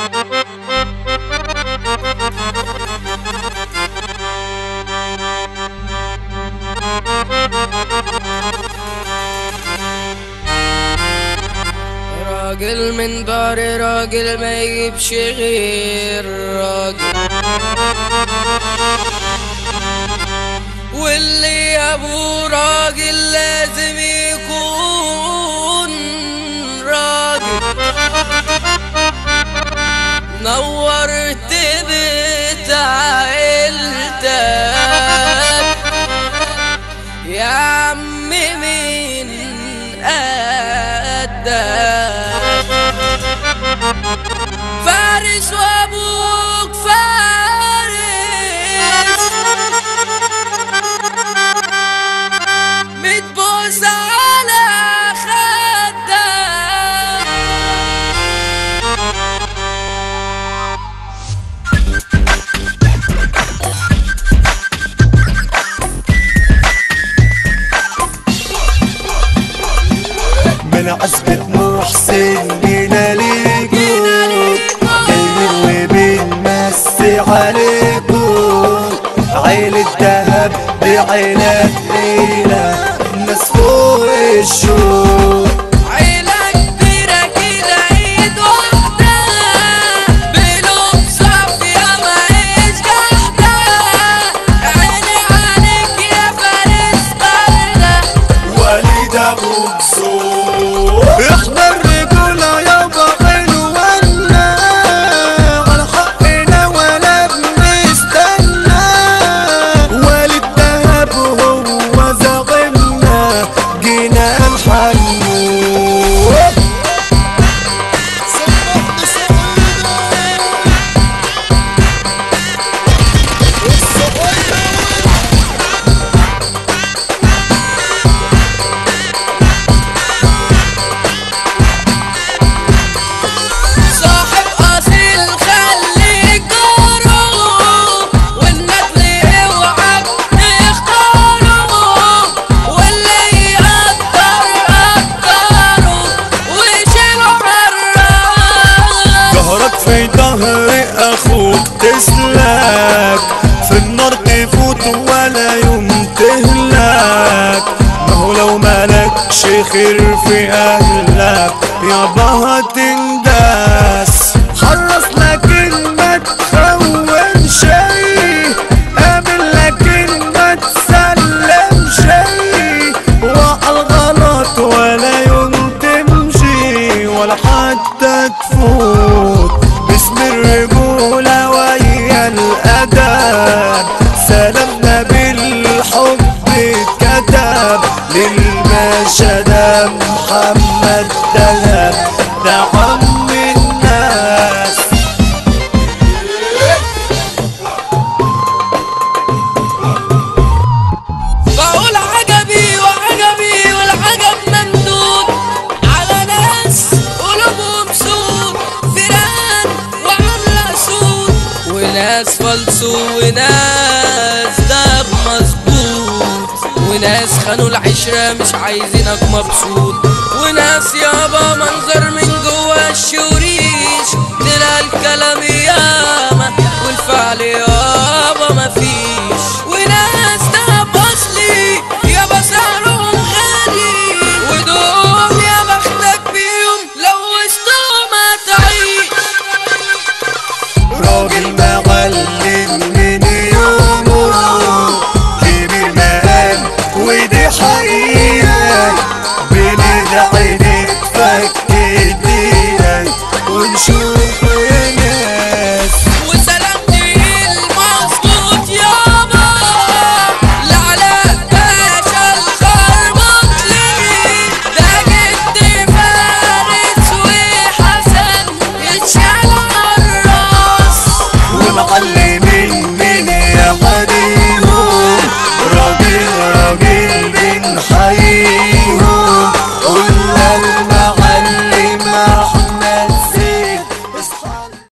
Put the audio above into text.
راجل من دار راجل ما يجيبش غير راجل، واللي ابو راجل لازم يكون راجل. نورت بيت عيلتك يا عم مين قدك، فارس وابوك فارس، متبوس على خدك. من عزبة محسن جينا ليكو، جايين وبنمسي عليكو. عيلة دهب دي عيلة تقيلة، الناس فوق الشوق. عيلة كبيرة كده ايد واحدة، بقلوب صافية ماهيش جحدة. عيني عليك يا فارس بردة، وليد ابو كسور. احنا الرجولة يابا حلونا، على حقنا ولا بنستنى. وليد دهب هو زعيمنا، جينا نحنوه. صاحب اصيل خليك جاره، والنجل اوعك تختاره، واللي يقدر قدره ويشيله حراس. ظهرك في ظهر اخوك تسلك، في النار تفوت ولا يوم تهلك. ما هو لو مالكش خير في اهلك يابا هتنداس. حرص لكن ما تخون شي، قابل لكن ما تسلم شي. وقع الغلط ولا يوم تمشي ولا حتى تفوت. باسم الرجولة ويا الأدب، سلامنا بالحب اتكتب. للباشا ده محمد دهب، ده عم الناس. بقول عجبي وعجبي والعجب ممدود، على ناس قلوبهم سود، فيران وعاملة سود، وناس فلسو وناس داب مظبوط، وناس خانوا العشرة مش عايزينك مبسوط، وناس يابا منظر من